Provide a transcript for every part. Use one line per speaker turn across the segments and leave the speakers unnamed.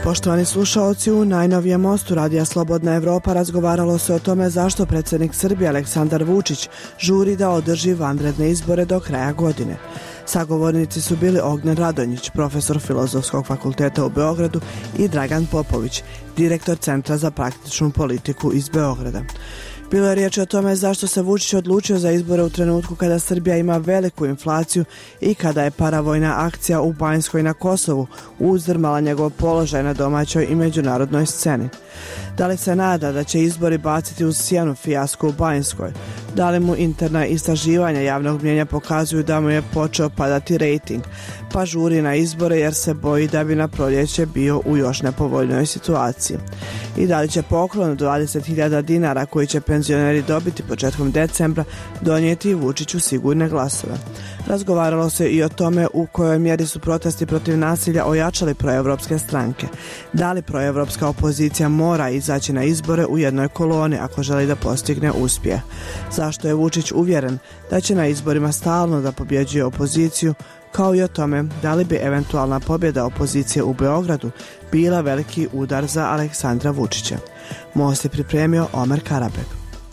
Poštovani slušaoci, u najnovijem mostu Radija Slobodna Evropa razgovaralo se o tome zašto predsjednik Srbije Aleksandar Vučić žuri da održi vanredne izbore do kraja godine. Sagovornici su bili Ognjen Radonjić, profesor Filozofskog fakulteta u Beogradu, i Dragan Popović, direktor Centra za praktičnu politiku iz Beograda. Bilo je riječ o tome zašto se Vučić odlučio za izbore u trenutku kada Srbija ima veliku inflaciju i kada je paravojna akcija u Banjskoj na Kosovu uzdrmala njegov položaj na domaćoj i međunarodnoj sceni. Da li se nada da će izbori baciti uz sjenu fijasku u Banjskoj? Da li mu interna istraživanja javnog mnijenja pokazuju da mu je počeo padati rejting, pa žuri na izbore jer se boji da bi na proljeće bio u još nepovoljnoj situaciji? I da li će poklon 20.000 dinara koji će penzioneri dobiti početkom decembra donijeti Vučiću sigurne glasove? Razgovaralo se i o tome u kojoj mjeri su protesti protiv nasilja ojačali proevropske stranke. Da li proevropska opozicija mora izaći na izbore u jednoj koloni ako želi da postigne uspjeh? Zašto je Vučić uvjeren da će na izborima stalno da pobjeđuje opoziciju, kao i o tome da li bi eventualna pobjeda opozicije u Beogradu bila veliki udar za Aleksandra Vučića? Most je pripremio Omer Karabek.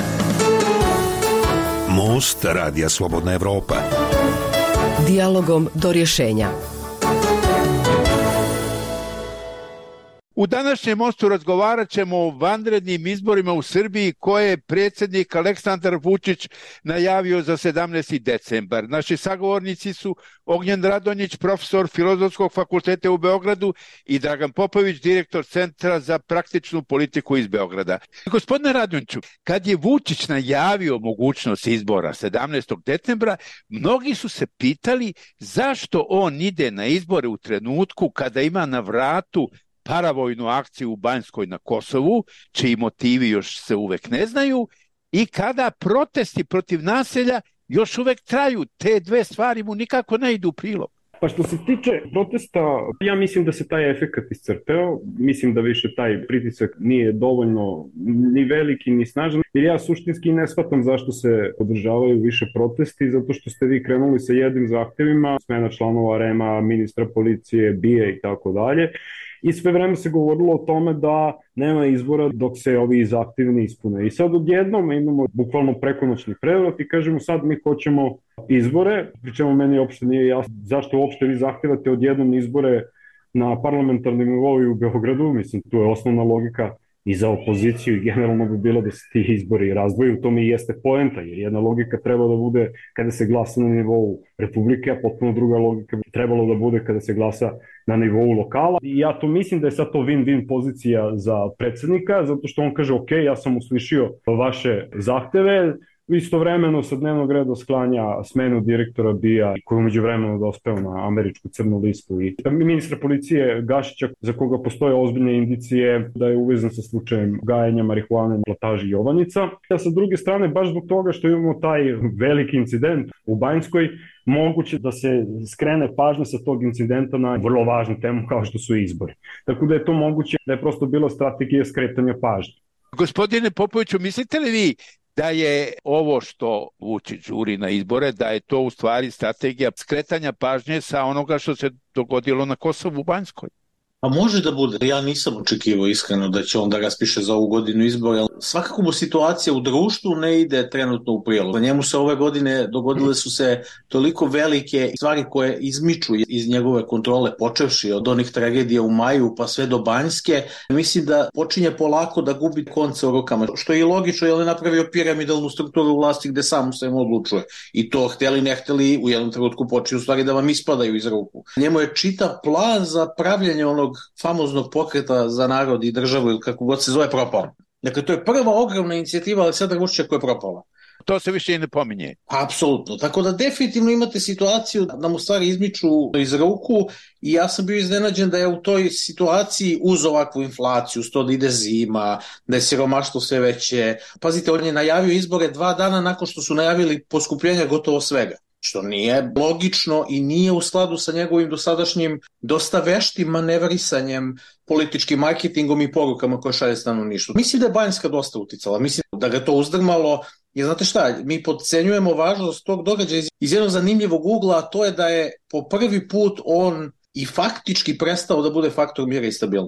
Most Radija Slobodna Evropa.
Dijalogom do rješenja.
U današnjem mostu razgovarat ćemo o vanrednim izborima u Srbiji koje je predsjednik Aleksandar Vučić najavio za 17. decembar. Naši sagovornici su Ognjen Radonjić, profesor Filozofskog fakulteta u Beogradu, i Dragan Popović, direktor Centra za praktičnu politiku iz Beograda. Gospodine Radonjiću, kad je Vučić najavio mogućnost izbora 17. decembra, mnogi su se pitali zašto on ide na izbore u trenutku kada ima na vratu paravojnu akciju u Banjskoj na Kosovu, čiji motivi još se uvek ne znaju, i kada protesti protiv nasilja još uvek traju. Te dve stvari mu nikako ne idu u prilog.
Pa što se tiče protesta, ja mislim da se taj efekat iscrpeo, mislim da više taj pritisak nije dovoljno ni veliki ni snažan, jer ja suštinski ne shvatam zašto se održavaju više protesti, zato što ste vi krenuli sa jednim zahtevima, smena članova REM-a, ministra policije, BIA i tako dalje, i sve vreme se govorilo o tome da nema izbora dok se ovi zahtevi ne ispune. I sad odjednom imamo bukvalno prekonoćni prevrat i kažemo sad mi hoćemo izbore, pri čemu meni uopšte nije jasno zašto uopšte vi zahtevate odjednom izbore na parlamentarnom nivou u Beogradu. Mislim, tu je osnovna logika i za opoziciju i generalno bi bilo da se ti izbori razdvoju. U tome i jeste poenta, jer jedna logika treba da bude kada se glasa na nivou Republike, a potpuno druga logika bi trebalo da bude kada se glasa na nivou lokala. I ja to mislim da je sad to win-win pozicija za predsjednika, zato što on kaže ok, ja sam uslišio vaše zahteve, istovremeno sa dnevnog reda sklanja smenu direktora BIA, koji umeđu vremenu dospeo na američku crnu listu, i ministra policije Gašića, za koga postoje ozbiljne indicije da je uvezan sa slučajem gajenja marihuane na plantaži Jovanjica. A sa druge strane, baš zbog toga što imamo taj veliki incident u Banjskoj, moguće da se skrene pažnja sa tog incidenta na vrlo važnu temu kao što su izbori. Tako da je to moguće da je prosto bila strategija skretanja pažnje.
Gospodine Popoviću, mislite li vi da je ovo što Vučić žuri na izbore, da je to u stvari strategija skretanja pažnje sa onoga što se dogodilo na Kosovu u Banjskoj?
A može da bude. Ja nisam očekivao iskreno da će on da raspiše za ovu godinu izbora. Svakako mu situacija u društvu ne ide trenutno u prilog. Na njemu se ove godine dogodile su se toliko velike stvari koje izmiču iz njegove kontrole, počevši od onih tragedija u maju pa sve do Banjske. Mislim da počinje polako da gubi konce u rukama, što je i logično, jer je napravio piramidalnu strukturu vlasti gde sam se odlučuje. I to hteli ne hteli u jednom trenutku počinju stvari da vam ispadaju iz ruku. Njemu je čitav plan za pravljanje onog famoznog pokreta za narod i državu, ili kako god se zove, propao. Dakle, to je prva ogromna inicijativa Aleksandra Vučića koja je propala.
To se više i ne pominje.
Apsolutno. Tako da definitivno imate situaciju da mu stvari izmiču iz ruku, i ja sam bio iznenađen da je u toj situaciji uz ovakvu inflaciju, uz to da ide zima, da je siromaštvo sve veće. Pazite, on je najavio izbore 2 dana nakon što su najavili poskupljenja gotovo svega, što nije logično i nije u skladu sa njegovim dosadašnjim dosta veštim manevrisanjem, političkim marketingom i porukama koje šalje stanovništvu. Mislim da je Banjska dosta uticala, mislim da ga to uzdrmalo, jer znate šta, mi podcenjujemo važnost tog događaja iz jednog zanimljivog ugla, a to je da je po prvi put on i faktički prestao da bude faktor mira i stabilnosti.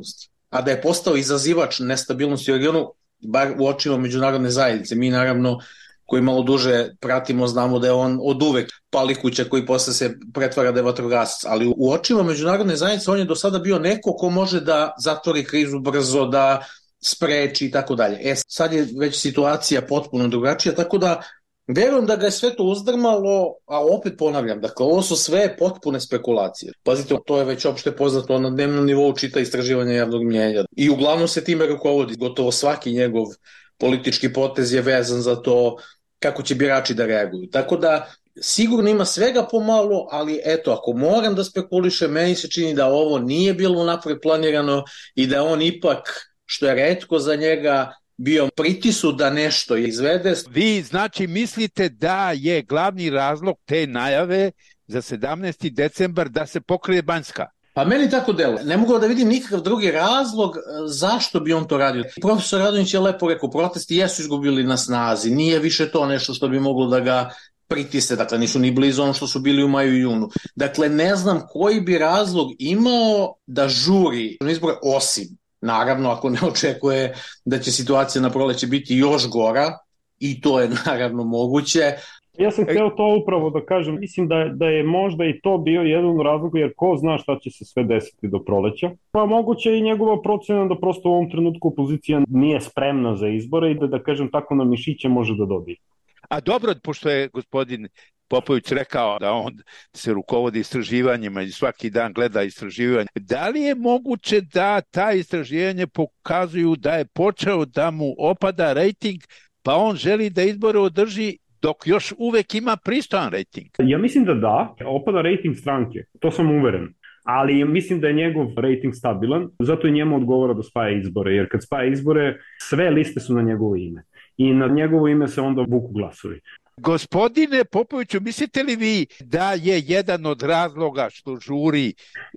a da je postao izazivač nestabilnosti u regionu, bar u očima međunarodne zajednice. Mi naravno koji malo duže pratimo, znamo da je on od uvek palikuća koji posle se pretvara da je vatrogasac, ali u očima međunarodne zajednice on je do sada bio neko ko može da zatvori krizu brzo, da spreči i tako dalje. Sad je već situacija potpuno drugačija, tako da verujem da ga je sve to uzdrmalo, a opet ponavljam, dakle, ovo su sve potpune spekulacije. Pazite, to je već opšte poznato, on na dnevnom nivou čita istraživanja javnog mnjenja i uglavnom se time rukovodi. Gotovo svaki njegov politički potez je vezan za to kako će birači da reaguju. Tako da sigurno ima svega pomalo, ali eto, ako moram da spekulišem, meni se čini da ovo nije bilo napred planirano i da on ipak, što je retko za njega, bio pritisnut da nešto izvede.
Vi znači mislite da je glavni razlog te najave za 17. decembar da se pokrije Banjska?
Pa meni tako deluje. Ne mogu da vidim nikakav drugi razlog zašto bi on to radio. Profesor Radonjić je lepo rekao, protesti jesu izgubili na snazi, nije više to nešto što bi moglo da ga pritisne, dakle nisu ni blizu ono što su bili u maju i junu. Dakle, ne znam koji bi razlog imao da žuri izbore, osim, naravno, ako ne očekuje da će situacija na proleće biti još gora, i to je naravno moguće.
Ja sam hteo to upravo da kažem, mislim da je možda i to bio jedan razlog, jer ko zna šta će se sve desiti do proleća. Pa moguće i njegova procena da prosto u ovom trenutku opozicija nije spremna za izbore i da kažem tako na mišiće može da dobije.
A dobro, pošto je gospodin Popović rekao da on se rukovodi istraživanjima i svaki dan gleda istraživanje, da li je moguće da ta istraživanje pokazuju da je počeo da mu opada rejting, pa on želi da izbore održi dok još uvek ima pristojan rejting?
Ja mislim da, opada rejting stranke, to sam uveren. Ali mislim da je njegov rejting stabilan, zato i njemu odgovara da spaja izbore, jer kad spaja izbore, sve liste su na njegovo ime. I na njegovo ime se onda vuku glasovi.
Gospodine Popoviću, mislite li vi da je jedan od razloga što žuri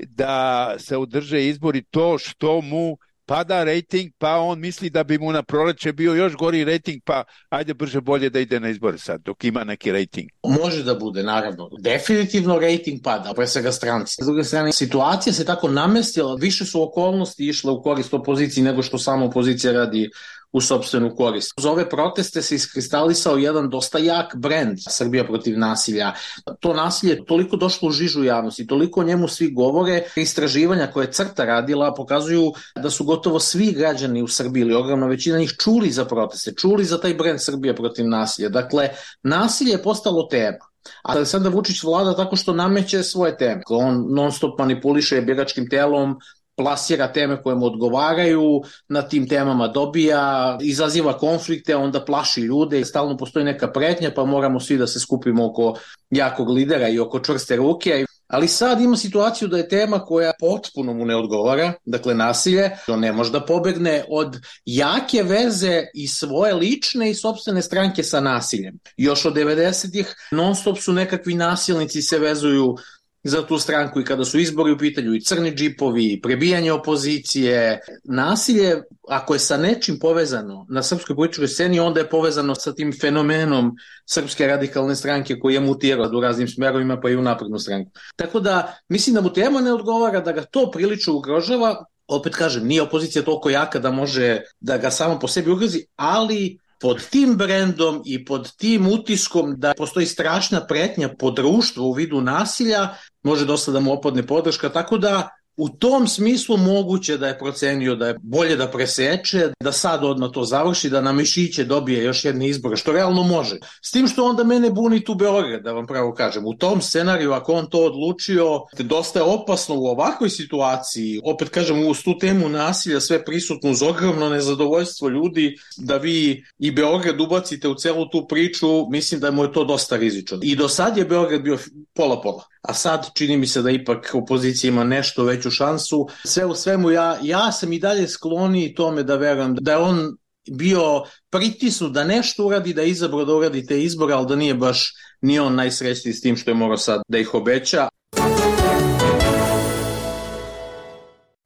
da se održe izbori to što mu pada rejting, pa on misli da bi mu na proleće bio još gori rejting, pa ajde brže bolje da ide na izbore sad, dok ima neki rejting?
Može da bude, naravno. Definitivno rejting pada, pre svega stranci. S druge strane, situacija se tako namestila, više su okolnosti išle u korist opoziciji nego što sama opozicija radi u sopstvenu korist. Uz ove proteste se iskristalisao jedan dosta jak brend Srbija protiv nasilja. To nasilje je toliko došlo u žižu javnosti, toliko o njemu svi govore. Istraživanja koje je CRTA radila pokazuju da su gotovo svi građani u Srbiji ili ogromna većina njih čuli za proteste, čuli za taj brend Srbija protiv nasilja. Dakle, nasilje je postalo tema. A Aleksandar Vučić vlada tako što nameće svoje teme. On non stop manipuliše biračkim telom, plasira teme koje mu odgovaraju, na tim temama dobija, izaziva konflikte, onda plaši ljude, stalno postoji neka pretnja, pa moramo svi da se skupimo oko jakog lidera i oko čvrste ruke. Ali sad ima situaciju da je tema koja potpuno mu ne odgovara, dakle nasilje, on ne može da pobegne od jake veze i svoje lične i sopstvene stranke sa nasiljem. Još od 90-ih non stop su nekakvi nasilnici se vezuju za tu stranku i kada su izbori u pitanju i crni džipovi, prebijanje opozicije. Nasilje, ako je sa nečim povezano na srpskoj političkoj sceni, onda je povezano sa tim fenomenom Srpske radikalne stranke koji je mutirao u raznim smerovima pa i u naprednu stranku. Tako da mislim da mu tema ne odgovara, da ga to prilično ugrožava. Opet kažem, nije opozicija toliko jaka da može da ga samo po sebi ugrozi, ali pod tim brendom i pod tim utiskom da postoji strašna pretnja po društvu u vidu nasilja, može dosta da mu opadne podrška, tako da u tom smislu moguće da je procenio da je bolje da preseče, da sad odmah to završi, da na mišiće dobije još jedne izbore, što realno može. S tim što onda mene buni tu Beograd, da vam pravo kažem. U tom scenariju, ako on to odlučio, dosta je opasno u ovakvoj situaciji, opet kažem, uz tu temu nasilja sve prisutno, uz ogromno nezadovoljstvo ljudi, da vi i Beograd ubacite u celu tu priču, mislim da mu je to dosta rizično. I do sad je Beograd bio pola-pola. A sad čini mi se da ipak opozicija ima nešto veću šansu. Sve u svemu ja sam i dalje skloniji tome da verujem da je on bio pritisnut da nešto uradi, da je izabrao da uradi te izbore, ali da nije baš ni on najsrećniji s tim što je morao sad da ih obeća.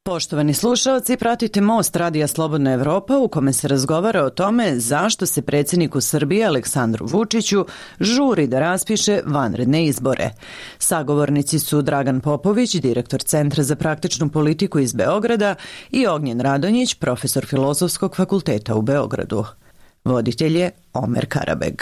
Poštovani slušalci, pratite Most Radija Slobodna Evropa u kome se razgovara o tome zašto se predsjedniku Srbije Aleksandru Vučiću žuri da raspiše vanredne izbore. Sagovornici su Dragan Popović, direktor Centra za praktičnu politiku iz Beograda, i Ognjen Radonjić, profesor Filozofskog fakulteta u Beogradu. Voditelj je Omer Karabeg.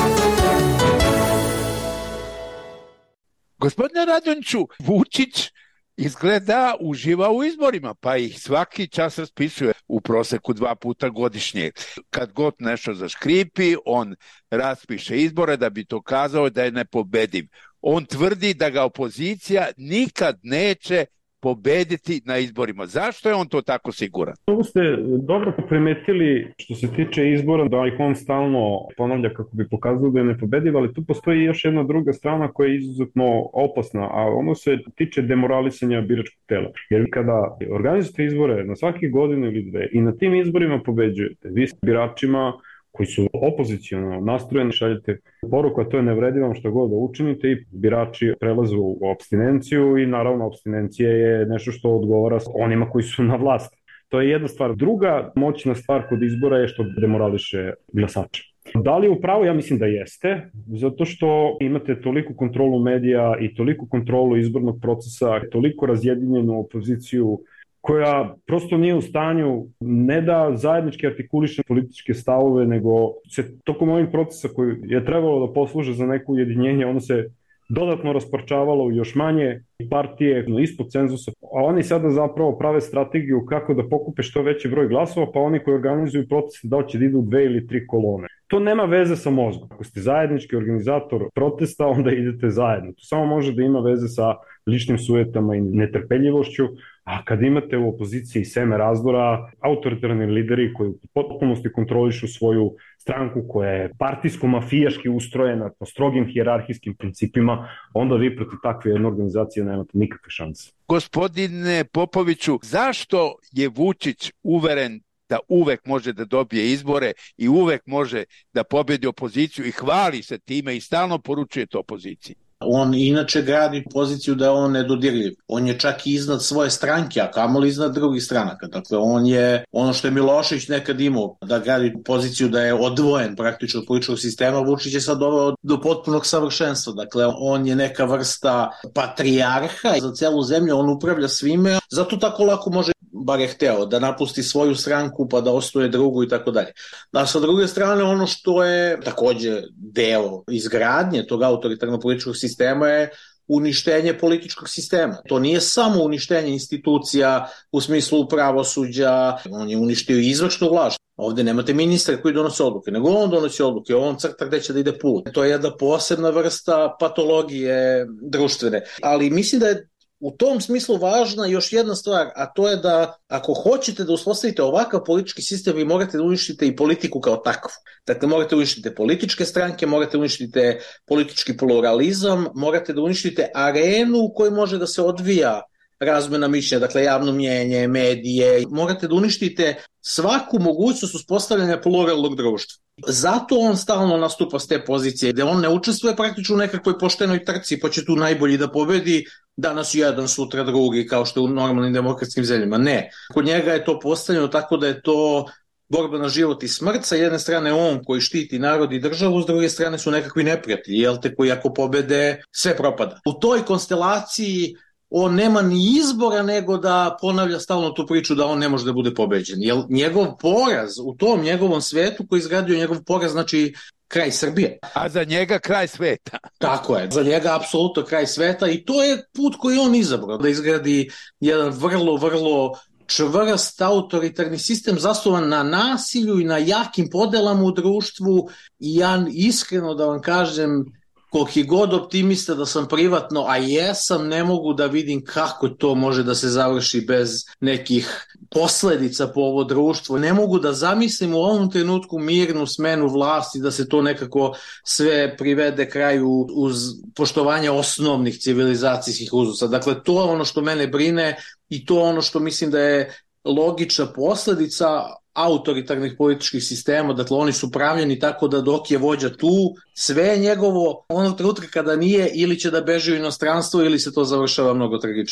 Gospodine Radonjiću, Vučić izgleda uživa u izborima, pa ih svaki čas raspisuje u proseku 2 puta godišnje. Kad god nešto zaškripi, on raspiše izbore da bi to kazao da je nepobediv. On tvrdi da ga opozicija nikad neće pobediti na izborima. Zašto je on to tako siguran?
Ovo ste dobro primetili što se tiče izbora, da ih on stalno ponavlja kako bi pokazao da je nepobediv, ali tu postoji još jedna druga strana koja je izuzetno opasna, a ono se tiče demoralisanja biračkog tela. Jer kada organizujete izbore na svakih godinu ili dve i na tim izborima pobeđujete, vi s biračima koji su opoziciono nastrojeni, šaljete poruku, a to je nevredivo što god da učinite, i birači prelaze u apstinenciju i naravno apstinencija je nešto što odgovara onima koji su na vlasti. To je jedna stvar. Druga moćna stvar kod izbora je što demorališe glasače. Da li je upravo? Ja mislim da jeste, zato što imate toliku kontrolu medija i toliku kontrolu izbornog procesa, toliko razjedinjenu opoziciju koja prosto nije u stanju ne da zajednički artikuliše političke stavove, nego se tokom ovih procesa koji je trebalo da posluže za neko ujedinjenje, ono se dodatno rasparčavalo u još manje partije ispod cenzusa, a oni sada zapravo prave strategiju kako da pokupe što veći broj glasova, pa oni koji organizuju proteste da li će da idu 2 ili 3 kolone. To nema veze sa mozgom. Ako ste zajednički organizator protesta, onda idete zajedno. To samo može da ima veze sa ličnim sujetama i netrpeljivošću, a kad imate u opoziciji seme razdora, autoritarni lideri koji u potpunosti kontrolišu svoju stranku koja je partijsko-mafijaški ustrojena po strogim hijerarhijskim principima, onda vi protiv takve jedne organizacije nemate nikakve šanse.
Gospodine Popoviću, zašto je Vučić uveren da uvek može da dobije izbore i uvek može da pobedi opoziciju i hvali se time i stalno poručuje to opoziciji?
On inače gradi poziciju da je on nedodirljiv. On je čak i iznad svoje stranke, a kamoli iznad drugih stranaka. Dakle, on je ono što je Milošević nekad imao, da gradi poziciju da je odvojen praktično od političkog sistema. Vučić je sad doveo do potpunog savršenstva. Dakle, on je neka vrsta patrijarha za celu zemlju, on upravlja svime, zato tako lako može, bar je hteo, da napusti svoju stranku pa da osnuje drugu i tako dalje. A sa druge strane, ono što je takođe deo izgradnje tog autoritarnog političkog sistema je uništenje političkog sistema. To nije samo uništenje institucija u smislu pravosuđa, on je uništio i izvršnu vlast. Ovde nemate ministra koji donose odluke, nego on donosi odluke, on crta gde će da ide put. To je jedna posebna vrsta patologije društvene. Ali mislim da je u tom smislu važna još jedna stvar, a to je da ako hoćete da uspostavite ovakav politički sistem, vi morate da uništite i politiku kao takvu. Dakle, morate da uništite političke stranke, morate da uništite politički pluralizam, morate da uništite arenu u kojoj može da se odvija razmena mišljenja, dakle javno mnjenje, medije, morate da uništite svaku mogućnost uspostavljanja pluralnog društva. Zato on stalno nastupa s te pozicije, gde on ne učestvuje praktično u nekakvoj poštenoj trci, pa će tu najbolji da pobedi, danas jedan, sutra drugi, kao što je u normalnim demokratskim zemljama. Ne. Kod njega je to postavljeno tako da je to borba na život i smrt, sa jedne strane on koji štiti narod i državu, s druge strane su nekakvi neprijatelji, jel te, koji ako pobede, sve propada. U toj konstelaciji on nema ni izbora nego da ponavlja stalno tu priču da on ne može da bude pobeđen. Jer njegov poraz u tom njegovom svetu koji izgradio njegov poraz znači kraj Srbije.
A za njega kraj sveta.
Tako je, za njega apsolutno kraj sveta i to je put koji on izabrao, da izgradi jedan vrlo čvrst autoritarni sistem zasnovan na nasilju i na jakim podelama u društvu i ja iskreno da vam kažem, koliki god optimista da sam privatno, a jesam, ne mogu da vidim kako to može da se završi bez nekih posledica po ovo društvo. Ne mogu da zamislim u ovom trenutku mirnu smenu vlasti, da se to nekako sve privede kraju uz poštovanje osnovnih civilizacijskih uzusa. Dakle, to je ono što mene brine i to je ono što mislim da je logična posledica autoritarnih političkih sistema, dakle oni su pravljeni tako da dok je vođa tu, sve je njegovo, onog trenutka kada nije, ili će da beži u inostranstvo ili se to završava mnogo tragičnije.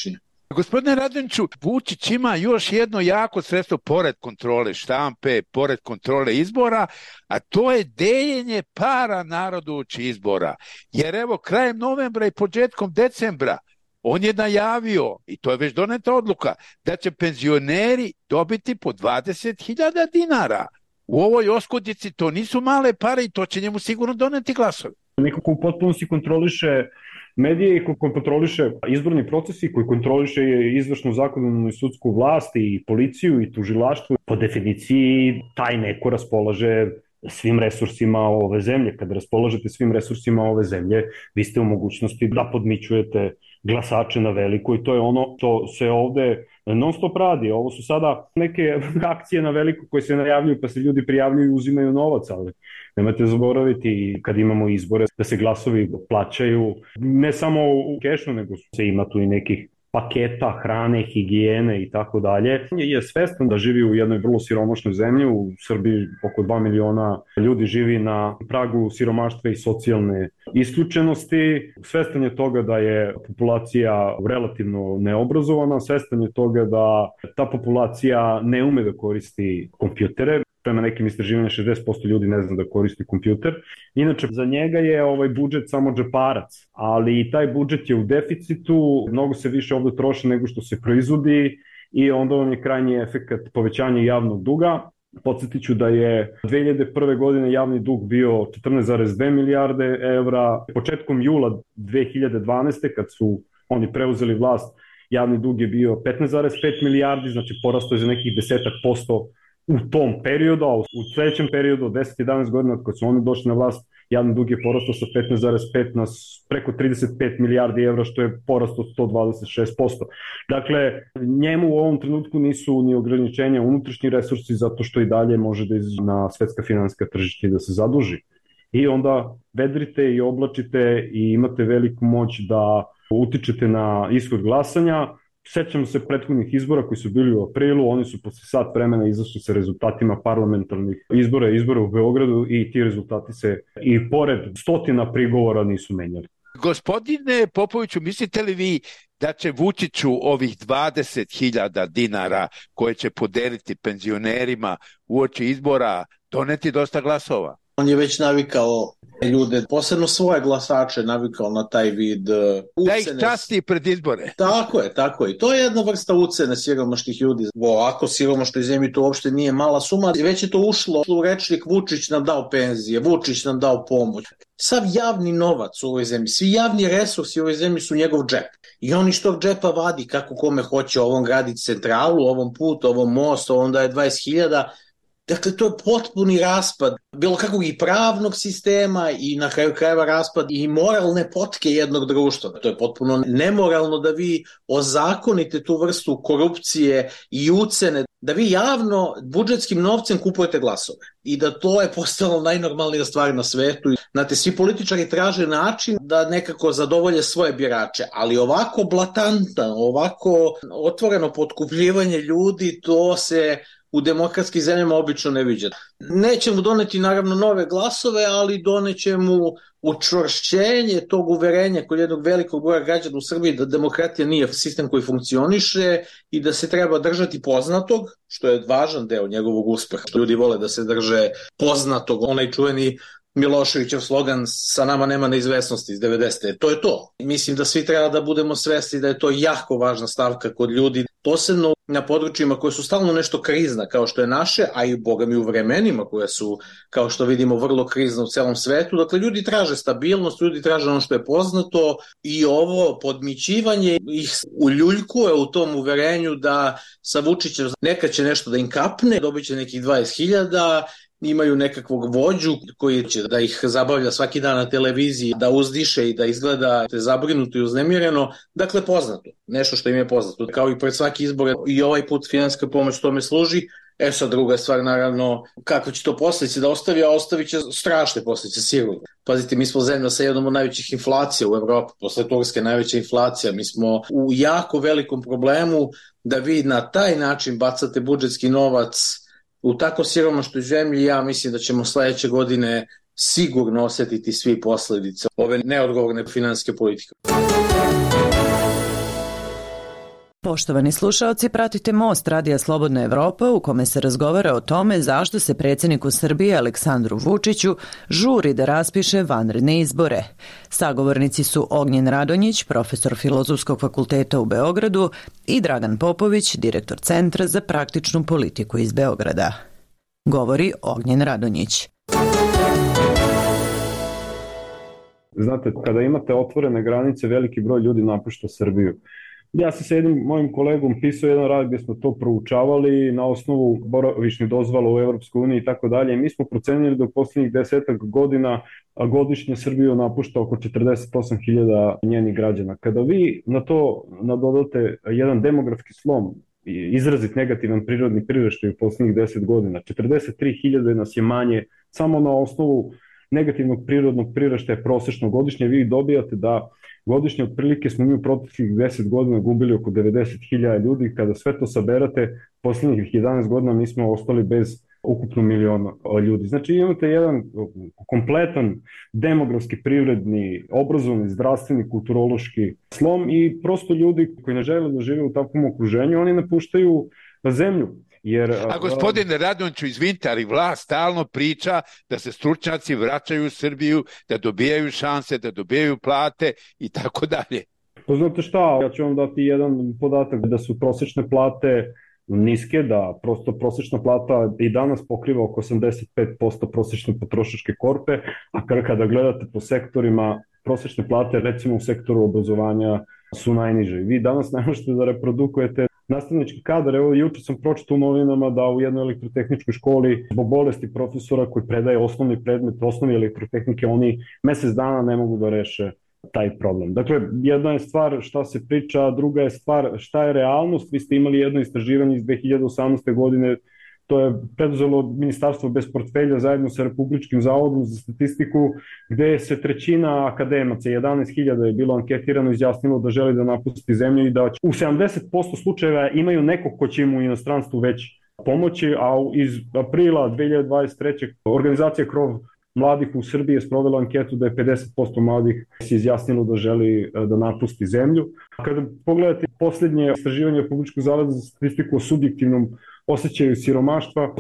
Gospodine Radonjiću, Vučić ima još jedno jako sredstvo pored kontrole štampe, pored kontrole izbora, a to je deljenje para narodu uoči izbora. Jer evo, krajem novembra i početkom decembra on je najavio, i to je već doneta odluka, da će penzioneri dobiti po 20.000 dinara. U ovoj oskudici to nisu male pare i to će njemu sigurno doneti glasove.
Neko ko u potpunosti kontroliše medije i koji kontroliše izborni proces i koji kontroliše izvršnu, zakonodavnu i sudsku vlast i policiju i tužilaštvo, po definiciji taj neko raspolaže svim resursima ove zemlje. Kada raspolažete svim resursima ove zemlje, vi ste u mogućnosti da podmićujete glasače na veliko i to je ono što se ovde non stop radi. Ovo su sada neke akcije na veliko koje se najavljuju pa se ljudi prijavljuju i uzimaju novac, ali nemojte zaboraviti kad imamo izbore da se glasovi plaćaju ne samo u kešu, nego se ima tu i nekih paketa, hrane, higijene i tako dalje. Je svestan da živi u jednoj vrlo siromašnoj zemlji, u Srbiji oko 2 miliona ljudi živi na pragu siromaštva i socijalne isključenosti. Svestan je toga da je populacija relativno neobrazovana, svestan je toga da ta populacija ne ume da koristi kompjutere. Prema nekim istraživanjima 60% ljudi ne zna da koristi kompjuter. Inače, za njega je ovaj budžet samo džeparac, ali taj budžet je u deficitu, mnogo se više ovde troši nego što se proizvodi i onda vam je krajnji efekat povećanja javnog duga. Podsjetit ću da je 2001. godine javni dug bio 14,2 milijarde evra. Početkom jula 2012. kad su oni preuzeli vlast, javni dug je bio 15,5 milijardi, znači porastao je za nekih 10% u tom periodu, a u sledećem periodu od 10-11 godina kad su oni došli na vlast, javni dug je porastao sa 15,5 na preko 35 milijardi evra, što je porastao 126%. Dakle, njemu u ovom trenutku nisu ni ograničenja unutrašnji resursi, zato što i dalje može da izađe na svetska finansijska tržišta i da se zaduži. I onda vedrite i oblačite i imate veliku moć da utičete na ishod glasanja. Sećamo se prethodnih izbora koji su bili u aprilu, oni su posle sat vremena izašli sa rezultatima parlamentarnih izbora u Beogradu i ti rezultati se i pored stotina prigovora nisu menjali.
Gospodine Popoviću, mislite li vi da će Vučiću ovih 20.000 dinara koje će podeliti penzionerima uoči izbora doneti dosta glasova?
On je već navikao ljude, posebno svoje glasače, navikao na taj vid ucene.
Da ih časti pred izbore.
Tako je. To je jedna vrsta ucene siromašnih ljudi. Ovako siromašnoj zemlji to uopšte nije mala suma. Već je to ušlo u rečnik Vučić nam dao penzije, Vučić nam dao pomoć. Sav javni novac u ovoj zemlji, svi javni resursi u ovoj zemlji su njegov džep. I on iz tog džepa vadi kako kome hoće, ovom graditi centralu, ovom put, ovom most, ovom daje 20.000. Dakle, to je potpuni raspad bilo kakvog i pravnog sistema i na kraju krajeva raspad i moralne potke jednog društva. To je potpuno nemoralno da vi ozakonite tu vrstu korupcije i ucene, da vi javno budžetskim novcem kupujete glasove i da to je postalo najnormalnija stvar na svetu. Znate, svi političari traže način da nekako zadovolje svoje birače, ali ovako blatantno, ovako otvoreno potkupljivanje ljudi, to se u demokratskim zemljama obično ne viđa. Neće mu doneti naravno nove glasove, ali doneće mu učvršćenje tog uverenja kod jednog velikog broja građana u Srbiji da demokratija nije sistem koji funkcioniše i da se treba držati poznatog, što je važan deo njegovog uspeha. Ljudi vole da se drže poznatog, onaj čuveni Miloševićev slogan sa nama nema neizvesnosti iz 90. To je to. Mislim da svi treba da budemo svesni da je to jako važna stavka kod ljudi, posebno na područjima koje su stalno nešto krizna kao što je naše, a i boga mi u vremenima koje su, kao što vidimo, vrlo krizna u celom svetu. Dakle, ljudi traže stabilnost, ljudi traže ono što je poznato i ovo podmićivanje ih uljuljkuje u tom uverenju da sa Vučićem nekad će nešto da im kapne, dobit će nekih 20.000, imaju nekakvog vođu koji će da ih zabavlja svaki dan na televiziji, da uzdiše i da izgleda zabrinuto i uznemireno. Dakle, poznato. Nešto što im je poznato. Kao i pred svaki izbor i ovaj put finansijska pomoć tome služi. Sad druga stvar, naravno, kako će to posljedice da ostavi, a ostavit će strašne posljedice sigurno. Pazite, mi smo zemlja sa jednom od najvećih inflacija u Evropi, posle Turske najveća inflacija. Mi smo u jako velikom problemu da vi na taj način bacate budžetski novac u tako siromašnoj zemlji. Ja mislim da ćemo sledeće godine sigurno osetiti svi posledice ove neodgovorne finansijske politike.
Poštovani slušaoci, pratite Most Radija Slobodna Evropa u kome se razgovara o tome zašto se predsjedniku Srbije Aleksandru Vučiću žuri da raspiše vanredne izbore. Sagovornici su Ognjen Radonjić, profesor Filozofskog fakulteta u Beogradu, i Dragan Popović, direktor Centra za praktičnu politiku iz Beograda. Govori Ognjen Radonjić.
Znate, kada imate otvorene granice, veliki broj ljudi napušta Srbiju. Ja sam sa jednim mojim kolegom pisao jedan rad gdje smo to proučavali na osnovu boravišnih dozvola u Evropskoj uniji i tako dalje. Mi smo procenili da u posljednjih 10 godina godišnje Srbiju napušta oko 48.000 njenih građana. Kada vi na to nadodate jedan demografski slom i izrazit negativan prirodni priraštaj u posljednjih 10 godina, 43.000 nas je manje samo na osnovu negativnog prirodnog priraštaja prosečno godišnje, vi dobijate da godišnje otprilike smo mi u proteklih 10 godina gubili oko 90.000 ljudi. Kada sve to saberate, posljednjih 11 godina mi smo ostali bez ukupno miliona ljudi. Znači imate jedan kompletan demografski, privredni, obrazovni, zdravstveni, kulturološki slom i prosto ljudi koji ne žele da žive u takvom okruženju, oni napuštaju zemlju.
A gospodine Radonjiću, izvinite, ali vlast stalno priča da se stručnjaci vraćaju u Srbiju, da dobijaju šanse, da dobijaju plate i tako dalje.
Pa znate šta, ja ću vam dati jedan podatak da su prosječne plate niske, da prosto prosječna plata i danas pokriva oko 85% prosječne potrošačke korpe, a kada gledate po sektorima, prosječne plate recimo u sektoru obrazovanja su najniže. Vi danas ne možete da reprodukujete nastavnički kadar. Evo, juče sam pročitao u novinama da u jednoj elektrotehničkoj školi zbog bolesti profesora koji predaje osnovni predmet, osnovi elektrotehnike, oni mesec dana ne mogu da reše taj problem. Dakle, jedna je stvar šta se priča, a druga je stvar šta je realnost. Vi ste imali jedno istraživanje iz 2018. godine, to je preduzelo Ministarstvo bez portfelja zajedno sa Republičkim zavodom za statistiku, gde se trećina akademaca, 11.000 je bilo anketirano, izjasnilo da želi da napusti zemlju i da u 70% slučajeva imaju nekog ko će im u inostranstvu već pomoći, a iz aprila 2023. organizacija Krov mladih u Srbiji je sprovela anketu da je 50% mladih se izjasnilo da želi da napusti zemlju. Kada pogledate posljednje istraživanje Republičkog zavoda za statistiku o subjektivnom osjećaju siromaštva,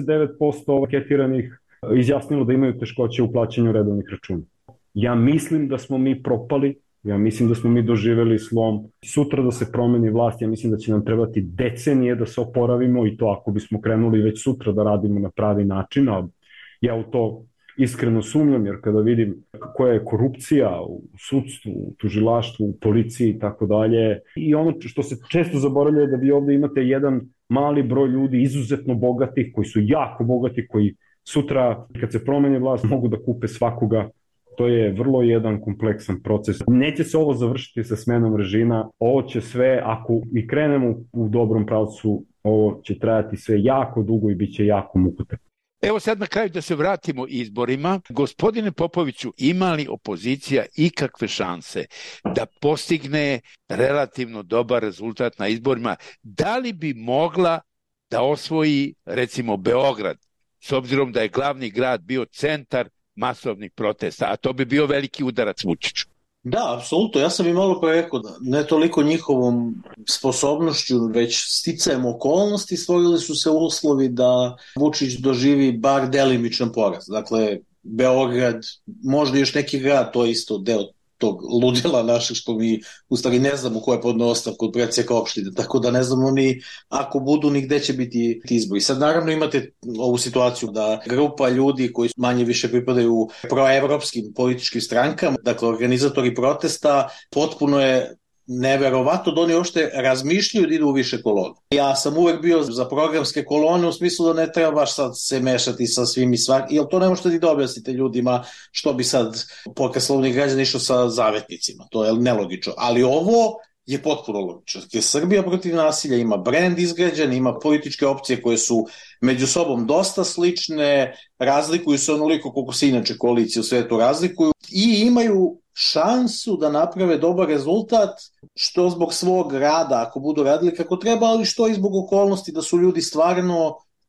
89% anketiranih izjasnilo da imaju teškoće u plaćanju redovnih računa. Ja mislim da smo mi propali, ja mislim da smo mi doživeli slom. Sutra da se promeni vlast, ja mislim da će nam trebati decenije da se oporavimo i to ako bismo krenuli već sutra da radimo na pravi način, a ja u to iskreno sumnjam, jer kada vidim koja je korupcija u sudstvu, u tužilaštvu, u policiji i tako dalje, i ono što se često zaboravlja je da vi ovdje imate jedan mali broj ljudi izuzetno bogatih, koji su jako bogati, koji sutra kad se promeni vlast mogu da kupe svakoga. To je vrlo jedan kompleksan proces. Neće se ovo završiti sa smenom režima, ovo će sve, ako i krenemo u dobrom pravcu, ovo će trajati sve jako dugo i bit će jako mukotrpno.
Evo sad na kraju da se vratimo izborima. Gospodine Popoviću, ima li opozicija ikakve šanse da postigne relativno dobar rezultat na izborima? Da li bi mogla da osvoji recimo Beograd, s obzirom da je glavni grad bio centar masovnih protesta, a to bi bio veliki udarac Vučiću?
Da, apsolutno. Ja sam i malo pre rekao da ne toliko njihovom sposobnošću, već sticajem okolnosti stvorili su se uslovi da Vučić doživi bar delimičan poraz. Dakle, Beograd, možda još neki grad, to je isto deo tog ludila našeg, što mi u stvari ne znamo ko je podneo ostavku od predsjednika opštine, tako da ne znamo ni ako budu ni gde će biti izbori. Sad naravno imate ovu situaciju da grupa ljudi koji manje više pripadaju proevropskim političkim strankama, dakle organizatori protesta, potpuno je neverovatno da oni uopšte razmišljaju da idu u više kolona. Ja sam uvek bio za programske kolone u smislu da ne treba baš sad se mešati sa svim i svakim, jer to ne možete ni da objasnite ljudima što bi sad Pokret slobodnih građana išao sa zavetnicima. To je nelogično. Ali ovo je potpuno logično. Srbija protiv nasilja ima brend izgrađen, ima političke opcije koje su među sobom dosta slične, razlikuju se onoliko koliko se inače koalicije u svetu razlikuju i imaju šansu da naprave dobar rezultat, što zbog svog rada, ako budu radili kako treba, ali što i zbog okolnosti da su ljudi stvarno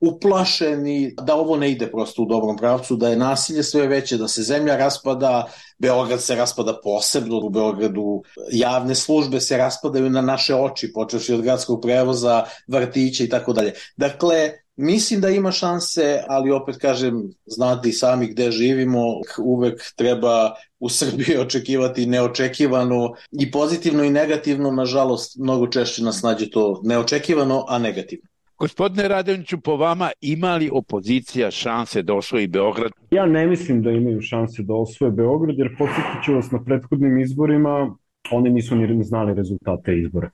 uplašeni da ovo ne ide prosto u dobrom pravcu, da je nasilje sve veće, da se zemlja raspada, Beograd se raspada posebno, u Beogradu javne službe se raspadaju na naše oči, počevši od gradskog prevoza, vrtića i tako dalje. Dakle, mislim da ima šanse, ali opet kažem, znate i sami gde živimo, uvek treba u Srbiji očekivati neočekivano i pozitivno i negativno, nažalost, mnogo češće nas nađe to neočekivano, a negativno.
Gospodine Radonjiću, po vama ima li opozicija šanse da osvoji Beograd?
Ja ne mislim da imaju šanse da osvoje Beograd, jer podsjetit ću vas na prethodnim izborima, oni nisu ni znali rezultate izbora.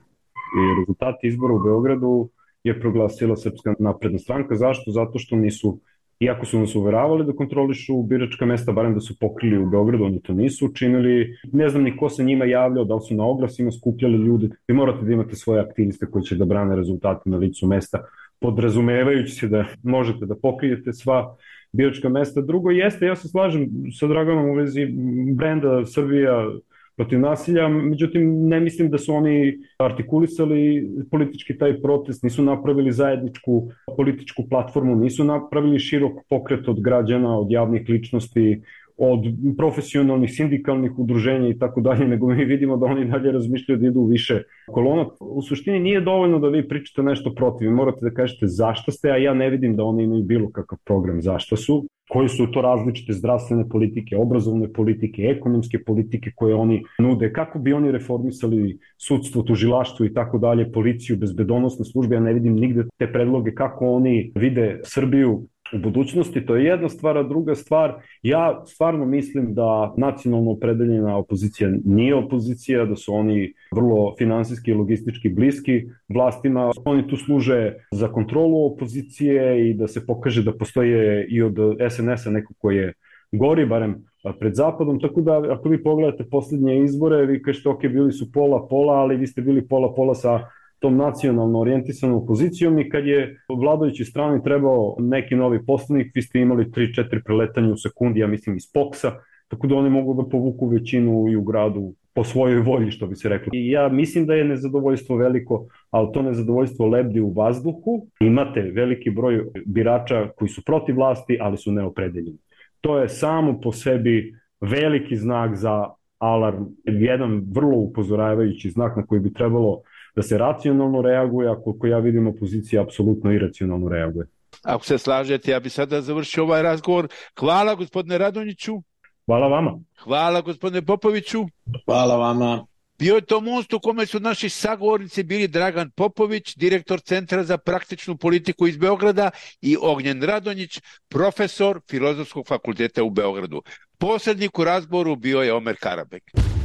I rezultate izbora u Beogradu je proglasila Srpska napredna stranka. Zašto? Zato što nisu, iako su nas uveravali da kontrolišu biračka mesta, barem da su pokrili u Beogradu, oni to nisu učinili. Ne znam ni ko se njima javljao, da li su na oglasima skupljali ljude. Vi morate da imate svoje aktiviste koji će da brane rezultate na licu mesta, podrazumevajući se da možete da pokrijete sva biračka mesta. Drugo jeste, ja se slažem sa Draganom u vezi brenda Srbija protiv nasilja, međutim ne mislim da su oni artikulisali politički taj protest, nisu napravili zajedničku političku platformu, nisu napravili širok pokret od građana, od javnih ličnosti, od profesionalnih, sindikalnih udruženja i tako dalje, nego mi vidimo da oni dalje razmišljaju da idu više kolona. U suštini nije dovoljno da vi pričate nešto protiv, vi morate da kažete zašto ste, a ja ne vidim da oni imaju bilo kakav program zašto su, koji su to različite zdravstvene politike, obrazovne politike, ekonomske politike koje oni nude, kako bi oni reformisali sudstvo, tužilaštvo i tako dalje, policiju, bezbedonosne službe, ja ne vidim nigde te predloge kako oni vide Srbiju u budućnosti. To je jedna stvar, a druga stvar, ja stvarno mislim da nacionalno opredeljena opozicija nije opozicija, da su oni vrlo finansijski i logistički bliski vlastima. Oni tu služe za kontrolu opozicije i da se pokaže da postoje i od SNS-a neko koji je gori, barem pred Zapadom, tako da ako vi pogledate posljednje izbore, vi kažete ok, bili su pola-pola, ali vi ste bili pola-pola sa tom nacionalno orijentisanom opozicijom i kad je vladajući strani trebao neki novi poslanik, vi ste imali 3-4 preletanja u sekundi, ja mislim iz POKS-a, tako da oni mogu da povuku većinu i u gradu po svojoj volji, što bi se reklo. I ja mislim da je nezadovoljstvo veliko, ali to nezadovoljstvo lebdi u vazduhu. Imate veliki broj birača koji su protiv vlasti, ali su neopredeljeni. To je samo po sebi veliki znak za alarm, jedan vrlo upozoravajući znak na koji bi trebalo da se racionalno reaguje, a koliko ja vidim opozicija apsolutno iracionalno reaguje.
Ako se slažete, ja bi sada završio ovaj razgovor. Hvala gospodine Radonjiću.
Hvala vama.
Hvala gospodine Popoviću.
Hvala vama.
Bio je to most u kome su naši sagovornici bili Dragan Popović, direktor Centra za praktičnu politiku iz Beograda, i Ognjen Radonjić, profesor Filozofskog fakulteta u Beogradu. Posrednik u razgovoru bio je Omer Karabek.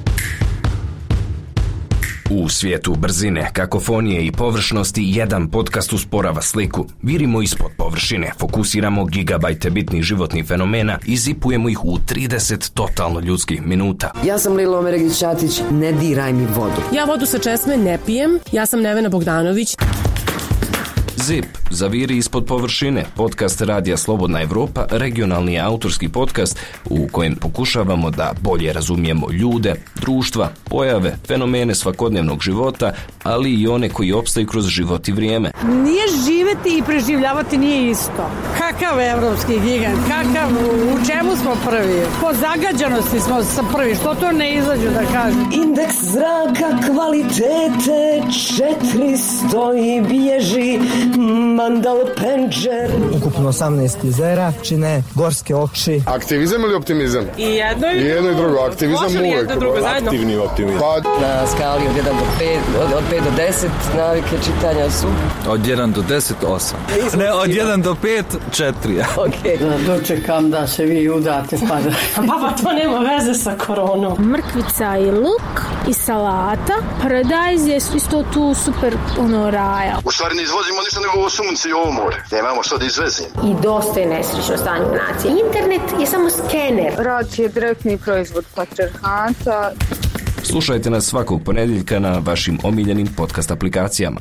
U svijetu brzine, kakofonije i površnosti, jedan podcast usporava sliku. Virimo ispod površine, fokusiramo gigabajte bitnih životnih fenomena i zipujemo ih u 30 totalno ljudskih minuta.
Ja sam Lila Omeregić-Ćatić, ne diraj mi vodu.
Ja vodu sa česme ne pijem, ja sam Nevena Bogdanović.
ZIP, zaviri ispod površine, podcast Radija Slobodna Evropa, regionalni autorski podcast u kojem pokušavamo da bolje razumijemo ljude, društva, pojave, fenomene svakodnevnog života, ali i one koji opstaju kroz život i vrijeme.
Nije živeti i preživljavati nije isto. Kakav evropski gigant, u čemu smo prvi? Po zagađanosti smo prvi, što to ne izađu da kažem?
Indeks zraka kvalitete 400 i bježi Mandal Penđer.
Ukupno 18 jezera čine gorske oči.
Aktivizam ili optimizam?
I jedno i drugo.
Aktivizam uvek.
Aktivni optimizam.
Na skali od 1 do 5, od 5 do 10 navike čitanja su?
Od 1 do 10, 8. Ne, od 1 do 5, 4.
Okay. Dočekam da se vi udate pa da...
Pa to nema veze sa koronom.
Mrkvica i luk i salata. Paradajz je isto tu super raja.
U stvari ne izvozimo ništa nego ovo sunce i ovo more. Nemamo što da izvezimo.
I dosta je nesrećno stanje u naciji. Internet je samo skener.
Rat je direktni proizvod patrijarhata.
Slušajte nas svakog ponedjeljka na vašim omiljenim podcast aplikacijama.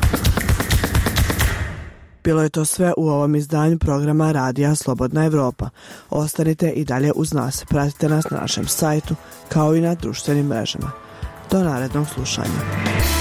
Bilo je to sve u ovom izdanju programa Radija Slobodna Evropa. Ostanite i dalje uz nas. Pratite nas na našem sajtu kao i na društvenim mrežama. Do narednog slušanja.